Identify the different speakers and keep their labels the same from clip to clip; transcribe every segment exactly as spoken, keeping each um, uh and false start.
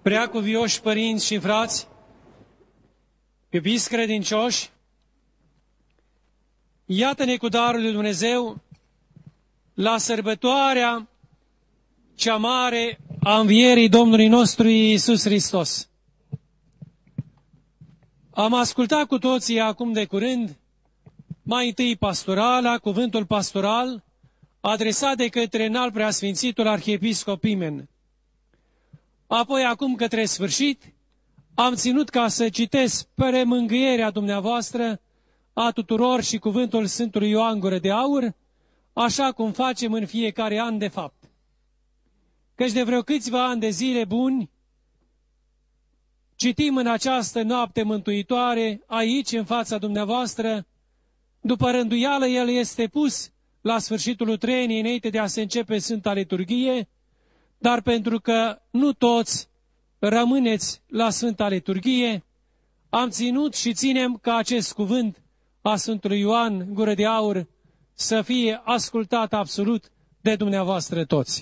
Speaker 1: Preacuvioși părinți și frați, iubiți credincioși, iată-ne cu darul lui Dumnezeu la sărbătoarea cea mare a învierii Domnului nostru Iisus Hristos. Am ascultat cu toții acum de curând mai întâi pastorala, cuvântul pastoral, adresat de către înalt preasfințitul arhiepiscop Pimen. Apoi, acum către sfârșit, am ținut ca să citesc spre mângâierea dumneavoastră a tuturor și cuvântul Sfântului Ioan Gură de Aur, așa cum facem în fiecare an de fapt. Căci de vreo câțiva ani de zile buni, citim în această noapte mântuitoare, aici, în fața dumneavoastră, după rânduială, el este pus la sfârșitul utreniei, înainte de a se începe Sfânta Liturghie, dar pentru că nu toți rămâneți la Sfânta Liturghie, am ținut și ținem ca acest cuvânt a Sfântului Ioan Gură de Aur să fie ascultat absolut de dumneavoastră toți.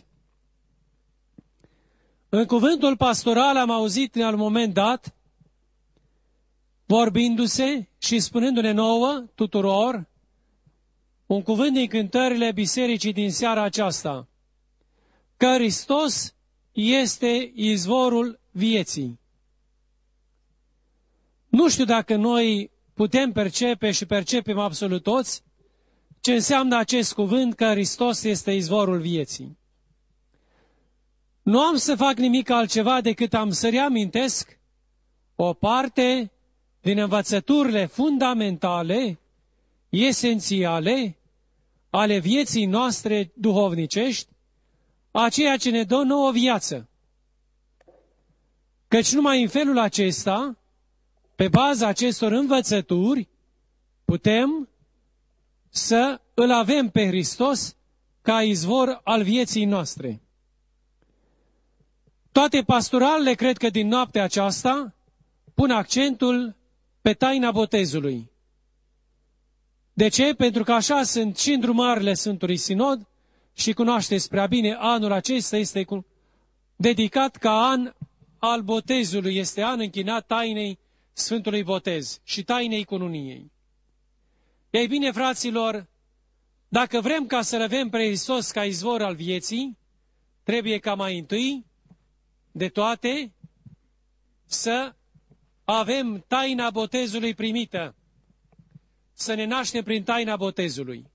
Speaker 1: În cuvântul pastoral am auzit în un moment dat, vorbindu-se și spunându-ne nouă, tuturor, un cuvânt din cântările bisericii din seara aceasta, că Hristos este izvorul vieții. Nu știu dacă noi putem percepe și percepem absolut toți ce înseamnă acest cuvânt că Hristos este izvorul vieții. Nu am să fac nimic altceva decât am să reamintesc o parte din învățăturile fundamentale, esențiale, ale vieții noastre duhovnicești, a ceea ce ne dă nouă viață. Căci numai în felul acesta, pe baza acestor învățături, putem să îl avem pe Hristos ca izvor al vieții noastre. Toate pastoralele, cred că din noaptea aceasta, pun accentul pe taina botezului. De ce? Pentru că așa sunt și îndrumările Sfântului Sinod și cunoașteți prea bine, anul acesta este dedicat ca an al botezului, este an închinat tainei Sfântului Botez și tainei cununiei. Ei bine, fraților, dacă vrem ca să-L avem pe Hristos ca izvor al vieții, trebuie ca mai întâi de toate să avem taina botezului primită, să ne naștem prin taina botezului.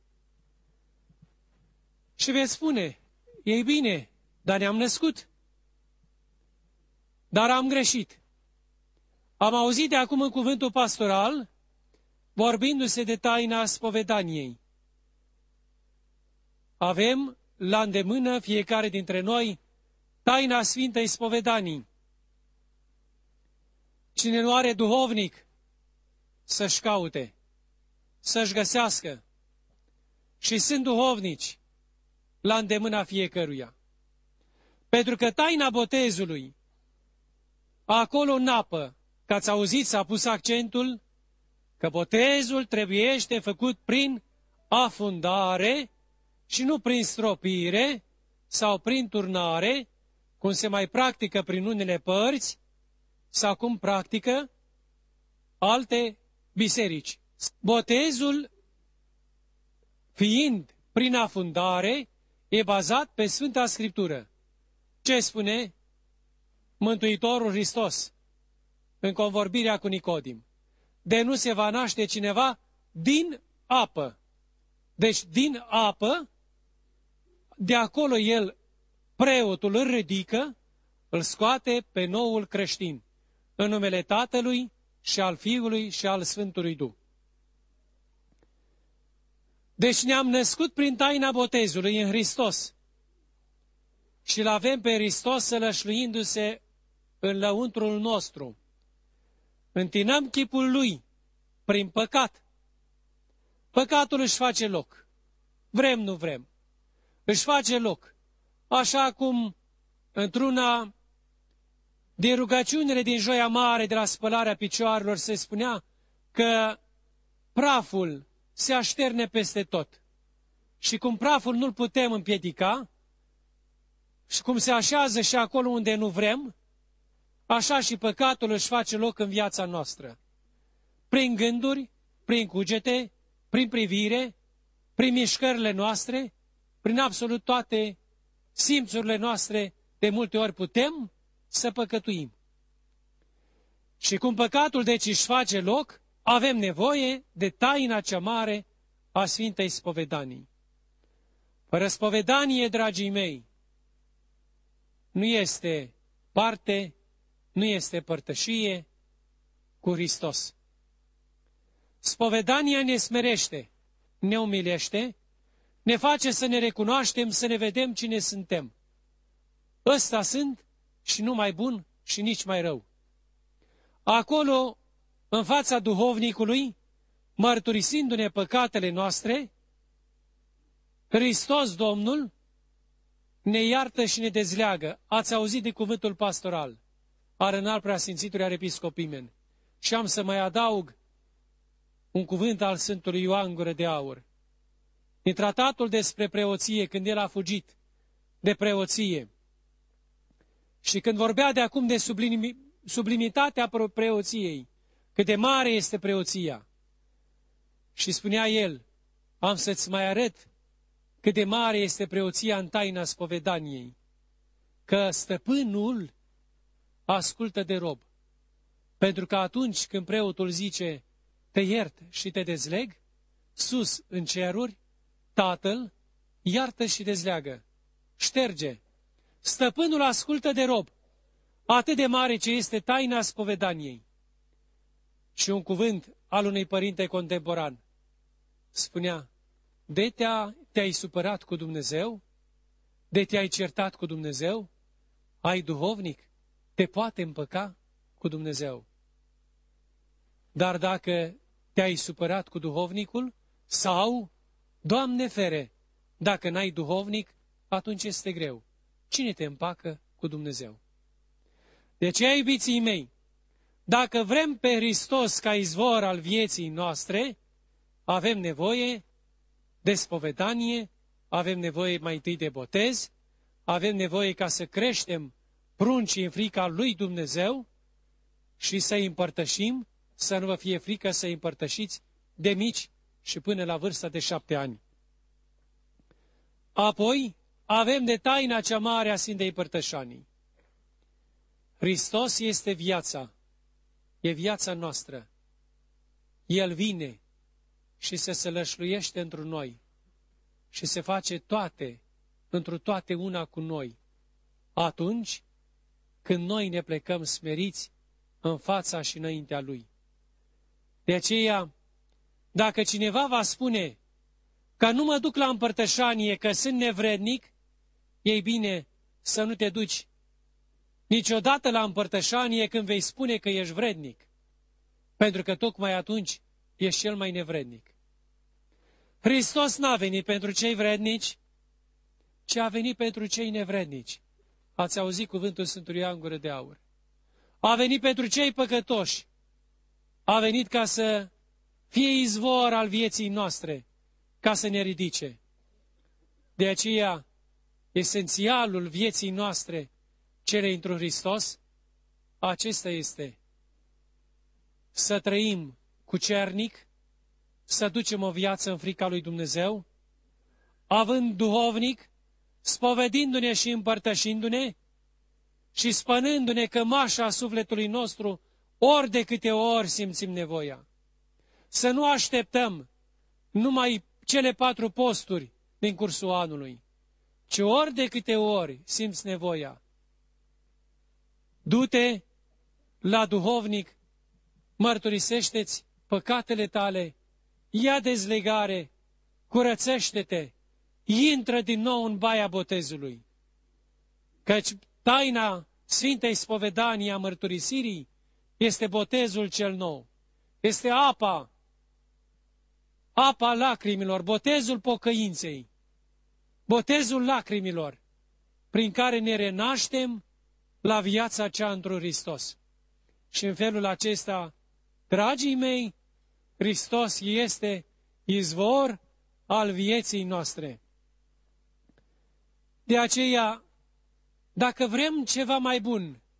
Speaker 1: Și veți spune, ei bine, dar ne-am născut, dar am greșit. Am auzit de acum în cuvântul pastoral, vorbindu-se de taina spovedaniei. Avem la îndemână fiecare dintre noi taina Sfintei Spovedanii. Cine nu are duhovnic, să-și caute, să-și găsească. Și sunt duhovnici la îndemâna fiecăruia. Pentru că taina botezului, acolo în apă, că ați auzit, s-a pus accentul că botezul trebuiește făcut prin afundare și nu prin stropire sau prin turnare, cum se mai practică prin unele părți, sau cum practică alte biserici. Botezul, fiind prin afundare, e bazat pe Sfânta Scriptură. Ce spune Mântuitorul Hristos în convorbirea cu Nicodim? De nu se va naște cineva din apă. Deci din apă, de acolo el, preotul, îl ridică, îl scoate pe noul creștin, în numele Tatălui și al Fiului și al Sfântului Duh. Deci ne-am născut prin taina botezului în Hristos și îl avem pe Hristos sălășluindu-se în lăuntrul nostru. Întinăm chipul Lui prin păcat. Păcatul își face loc. Vrem, nu vrem. Își face loc. Așa cum într-una din rugăciunile din Joia Mare de la spălarea picioarelor se spunea că praful se așterne peste tot. Și cum praful nu-l putem împiedica și cum se așează și acolo unde nu vrem, așa și păcatul își face loc în viața noastră. Prin gânduri, prin cugete, prin privire, prin mișcările noastre, prin absolut toate simțurile noastre, de multe ori putem să păcătuim. Și cum păcatul deci își face loc, avem nevoie de taina cea mare a Sfintei Spovedanii. Fără spovedanie, dragii mei, nu este parte, nu este părtășie cu Hristos. Spovedania ne smerește, ne umilește, ne face să ne recunoaștem, să ne vedem cine suntem. Ăsta sunt și nu mai bun și nici mai rău. Acolo, în fața duhovnicului, mărturisindu-ne păcatele noastre, Hristos Domnul ne iartă și ne dezleagă. Ați auzit de cuvântul pastoral al înalt preasfințitului Arhiepiscopimeni. Și am să mai adaug un cuvânt al Sfântului Ioan Gură de Aur. Din tratatul despre preoție, când el a fugit de preoție și când vorbea de acum de sublimi, sublimitatea preoției, cât de mare este preoția, și spunea el, am să-ți mai arăt cât de mare este preoția în taina spovedaniei, că stăpânul ascultă de rob. Pentru că atunci când preotul zice, te iert și te dezleg, sus în ceruri, Tatăl iartă și dezleagă, șterge. Stăpânul ascultă de rob, atât de mare ce este taina spovedaniei. Și un cuvânt al unui părinte contemporan spunea, de te-a, te-ai supărat cu Dumnezeu? De te-ai certat cu Dumnezeu? Ai duhovnic? Te poate împăca cu Dumnezeu. Dar dacă te-ai supărat cu duhovnicul sau, Doamne fere, dacă n-ai duhovnic, atunci este greu. Cine te împacă cu Dumnezeu? De aceea, iubiții mei, dacă vrem pe Hristos ca izvor al vieții noastre, avem nevoie de spovedanie, avem nevoie mai întâi de botez, avem nevoie ca să creștem pruncii în frica lui Dumnezeu și să-i împărtășim, să nu vă fie frică să-i împărtășiți de mici și până la vârsta de șapte ani. Apoi avem de taina cea mare a Sfintei Părtășanii. Hristos este viața, e viața noastră. El vine și se sălășluiește întru noi și se face toate, întru toate una cu noi, atunci când noi ne plecăm smeriți în fața și înaintea Lui. De aceea, dacă cineva va spune că nu mă duc la împărtășanie, că sunt nevrednic, e bine să nu te duci niciodată la împărtășanie când vei spune că ești vrednic, pentru că tocmai atunci ești cel mai nevrednic. Hristos n-a venit pentru cei vrednici, ci a venit pentru cei nevrednici. Ați auzit cuvântul Sfântului Ioan Gură de Aur. A venit pentru cei păcătoși. A venit ca să fie izvor al vieții noastre, ca să ne ridice. De aceea, esențialul vieții noastre, cele într-un Hristos, acesta este să trăim cucernic, să ducem o viață în frica lui Dumnezeu, având duhovnic, spovedindu-ne și împărtășindu-ne și spănându-ne cămașa sufletului nostru ori de câte ori simțim nevoia. Să nu așteptăm numai cele patru posturi din cursul anului, ci ori de câte ori simți nevoia. Du-te la duhovnic, mărturisește-ți păcatele tale, ia dezlegare, curățește-te, intră din nou în baia botezului. Căci taina Sfintei Spovedanii a mărturisirii este botezul cel nou. Este apa, apa lacrimilor, botezul pocăinței, botezul lacrimilor, prin care ne renaștem la viața cea într-un Hristos. Și în felul acesta, dragii mei, Hristos este izvor al vieții noastre. De aceea, dacă vrem ceva mai bun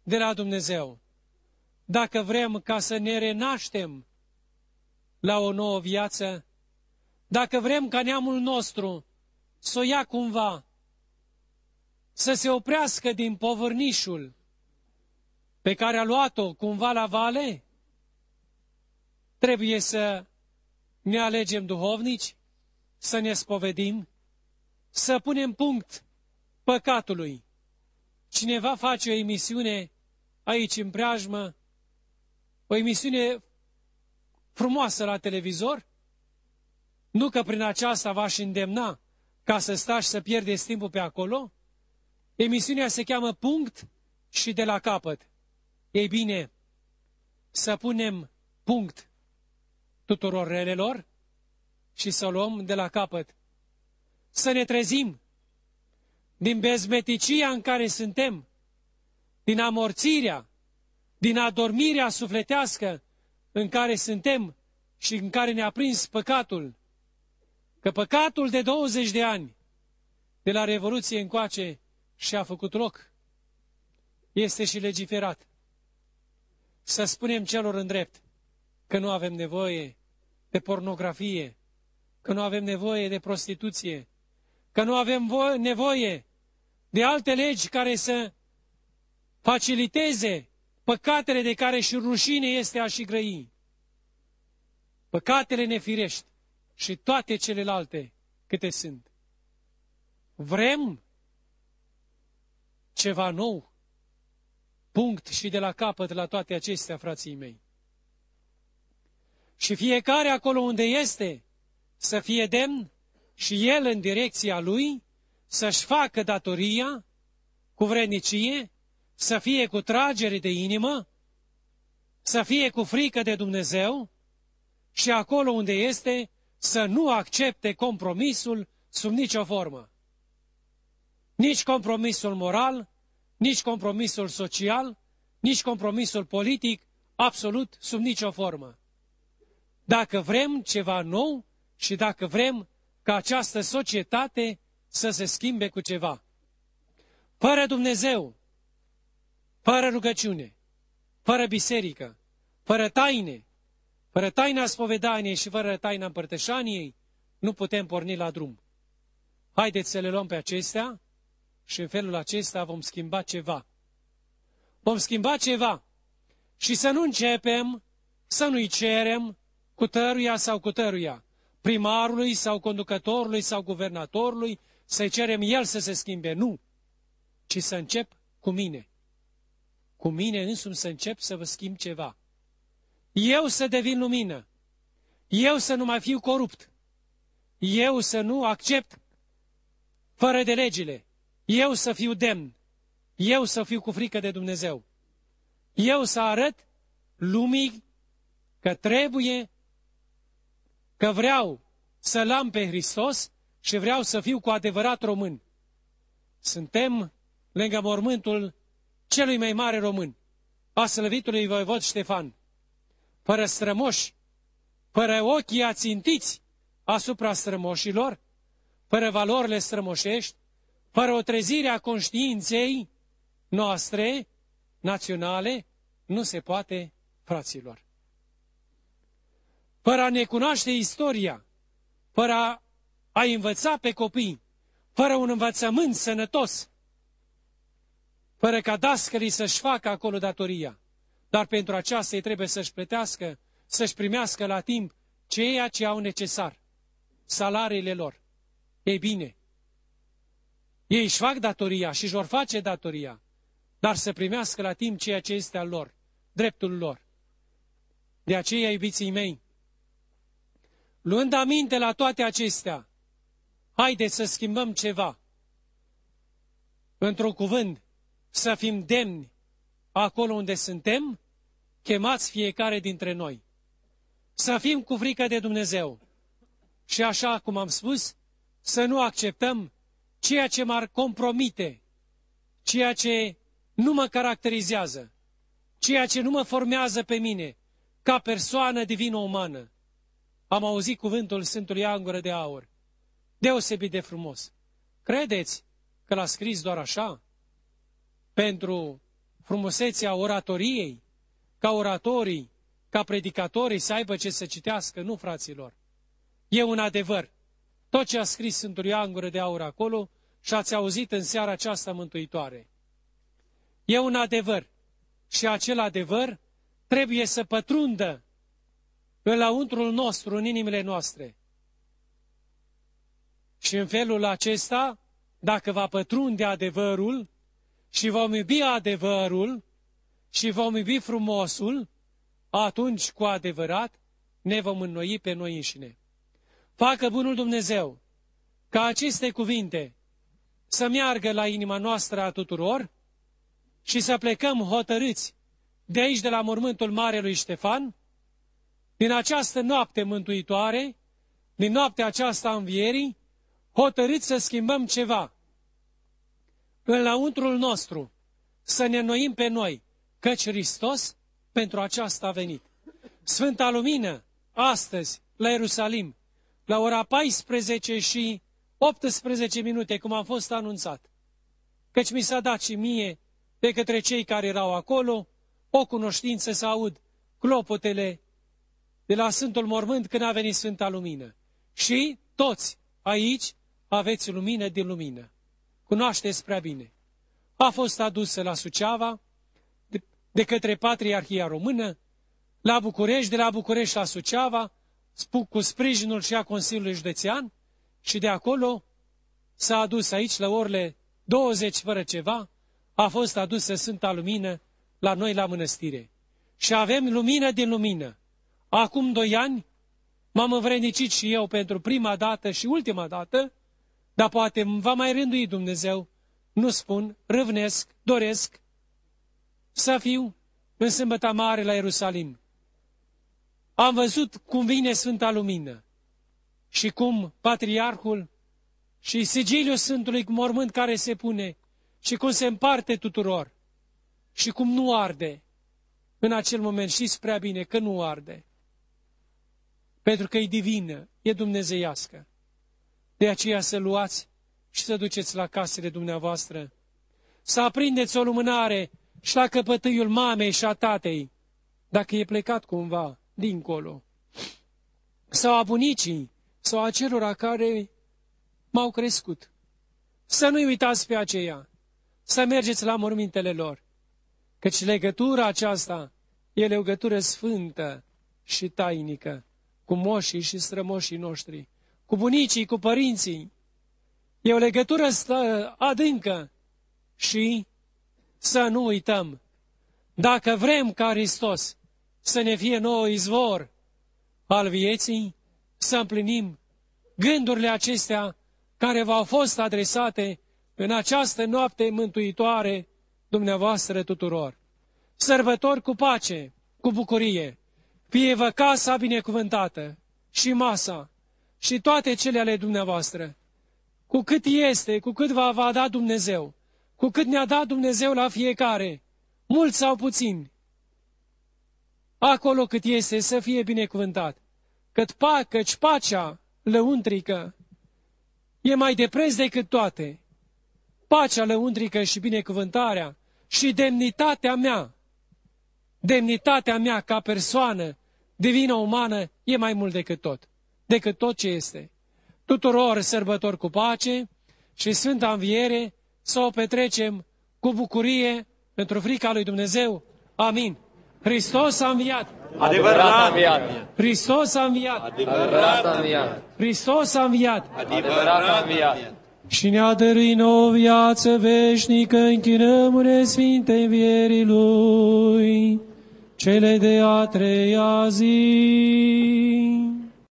Speaker 1: de la Dumnezeu, dacă vrem ca să ne renaștem la o nouă viață, dacă vrem ca neamul nostru să o ia cumva, să se oprească din povărnișul pe care a luat-o cumva la vale, trebuie să ne alegem duhovnici, să ne spovedim, să punem punct păcatului. Cineva face o emisiune aici în preajmă, o emisiune frumoasă la televizor, nu că prin aceasta v-aș îndemna ca să stați să pierdeți timpul pe acolo. Emisiunea se cheamă Punct și de la capăt. Ei bine, să punem punct tuturor relelor și să o luăm de la capăt. Să ne trezim din bezmeticia în care suntem, din amorțirea, din adormirea sufletească în care suntem și în care ne-a prins păcatul. Că păcatul de douăzeci de ani, de la Revoluție încoace, și-a făcut loc. Este și legiferat. Să spunem celor îndrept că nu avem nevoie de pornografie, că nu avem nevoie de prostituție, că nu avem nevoie de alte legi care să faciliteze păcatele de care și rușine este a și grăi. Păcatele nefirești și toate celelalte câte sunt. Vrem ceva nou. Punct și de la capăt la toate acestea, frații mei. Și fiecare acolo unde este, să fie demn și el în direcția lui, să-și facă datoria cu vrednicie, să fie cu tragere de inimă, să fie cu frică de Dumnezeu și acolo unde este, să nu accepte compromisul sub nicio formă. Nici compromisul moral, nici compromisul social, nici compromisul politic, absolut sub nicio formă. Dacă vrem ceva nou și dacă vrem ca această societate să se schimbe cu ceva. Fără Dumnezeu, fără rugăciune, fără biserică, fără taine, fără taina spovedaniei și fără taina împărtășaniei, nu putem porni la drum. Haideți să le luăm pe acestea și în felul acesta vom schimba ceva. Vom schimba ceva și să nu începem să nu-i cerem cu tăruia sau cu tăruia, primarului sau conducătorului sau guvernatorului, să-i cerem el să se schimbe. Nu, ci să încep cu mine. Cu mine însumi să încep să vă schimb ceva. Eu să devin lumină. Eu să nu mai fiu corupt. Eu să nu accept fără de legile. Eu să fiu demn. Eu să fiu cu frică de Dumnezeu. Eu să arăt lumii că trebuie, că vreau să-L am pe Hristos și vreau să fiu cu adevărat român. Suntem lângă mormântul celui mai mare român, a slăvitului voievod Ștefan, fără strămoși, fără ochii ațintiți asupra strămoșilor, fără valorile strămoșești, fără o trezire a conștiinței noastre, naționale, nu se poate, fraților. Fără a ne cunoaște istoria, fără a, a învăța pe copii, fără un învățământ sănătos, fără ca dascălii să-și facă acolo datoria. Dar pentru aceasta ei trebuie să-și plătească, să-și primească la timp ceea ce au necesar, salariile lor. Ei bine, ei își fac datoria și își vor face datoria, dar să primească la timp ceea ce este al lor, dreptul lor. De aceea, iubiții mei, luând aminte la toate acestea, haideți să schimbăm ceva. Într-un cuvânt, să fim demni acolo unde suntem, chemați fiecare dintre noi. Să fim cu frică de Dumnezeu. Și așa cum am spus, să nu acceptăm ceea ce m-ar compromite, ceea ce nu mă caracterizează, ceea ce nu mă formează pe mine ca persoană divină-umană. Am auzit cuvântul Sfântului Ioan Gură de Aur, deosebit de frumos. Credeți că l-a scris doar așa? Pentru frumusețea oratoriei, ca oratorii, ca predicatorii să aibă ce să citească, nu, fraților. E un adevăr. Tot ce a scris Sfântul Ioan Gură de Aur acolo și ați auzit în seara aceasta mântuitoare. E un adevăr și acel adevăr trebuie să pătrundă în lăuntrul nostru, în inimile noastre. Și în felul acesta, dacă va pătrunde adevărul și vom iubi adevărul și vom iubi frumosul, atunci cu adevărat ne vom înnoi pe noi înșine. Facă bunul Dumnezeu ca aceste cuvinte să meargă la inima noastră a tuturor și să plecăm hotărâți de aici, de la mormântul Marelui Ștefan, din această noapte mântuitoare, din noaptea aceasta a învierii, hotărâți să schimbăm ceva în lăuntrul nostru, să ne înnoim pe noi, căci Hristos pentru aceasta a venit. Sfânta Lumină, astăzi, la Ierusalim, la ora paisprezece și optsprezece minute, cum am fost anunțat, căci mi s-a dat și mie, de către cei care erau acolo, o cunoștință să aud clopotele de la Sfântul Mormânt când a venit Sfânta Lumină. Și toți aici aveți lumină din lumină. Cunoașteți prea bine. A fost adusă la Suceava de, de către Patriarhia Română, la București, de la București la Suceava, cu sprijinul și a Consiliului Județean, și de acolo s-a adus aici la orele douăzeci fără ceva, a fost adusă Sfânta Lumină la noi la mănăstire. Și avem lumină din lumină. Acum doi ani m-am învrednicit și eu pentru prima dată și ultima dată, dar poate îmi va mai rândui Dumnezeu, nu spun, râvnesc, doresc să fiu în Sâmbăta Mare la Ierusalim. Am văzut cum vine Sfânta Lumină și cum Patriarhul și sigiliul Sfântului Mormânt care se pune și cum se împarte tuturor și cum nu arde în acel moment. Știți prea bine că nu arde, pentru că e divină, e dumnezeiască. De aceea să luați și să duceți la casele dumneavoastră, să aprindeți o lumânare și la căpătâiul mamei și a tatei, dacă e plecat cumva dincolo, sau a bunicii, sau a celor care m-au crescut. Să nu-i uitați pe aceea, să mergeți la mormintele lor, căci legătura aceasta e legătură sfântă și tainică cu moșii și strămoșii noștri, cu bunicii, cu părinții. E o legătură adâncă și să nu uităm, dacă vrem ca Hristos să ne fie nouă izvor al vieții, să împlinim gândurile acestea care v-au fost adresate în această noapte mântuitoare dumneavoastră tuturor. Sărbători cu pace, cu bucurie, fie-vă casa binecuvântată și masa și toate cele ale dumneavoastră, cu cât este, cu cât va, va da Dumnezeu, cu cât ne-a dat Dumnezeu la fiecare, mulți sau puțini, acolo cât este să fie binecuvântat, Cât pa, căci pacea lăuntrică e mai de preț decât toate. Pacea lăuntrică și binecuvântarea și demnitatea mea, demnitatea mea ca persoană divină umană e mai mult decât tot, decât tot ce este. Tuturor sărbători cu pace și Sfânta Înviere să o petrecem cu bucurie pentru frica lui Dumnezeu. Amin. Hristos a înviat!
Speaker 2: Adevărat a înviat!
Speaker 1: Hristos a înviat!
Speaker 2: Adevărat a înviat!
Speaker 1: Hristos a înviat!
Speaker 2: Adevărat a înviat!
Speaker 1: Și ne-a dăruit nouă viață veșnică, închinăm-ne Sfintei învierii Lui, cele de a treia zi.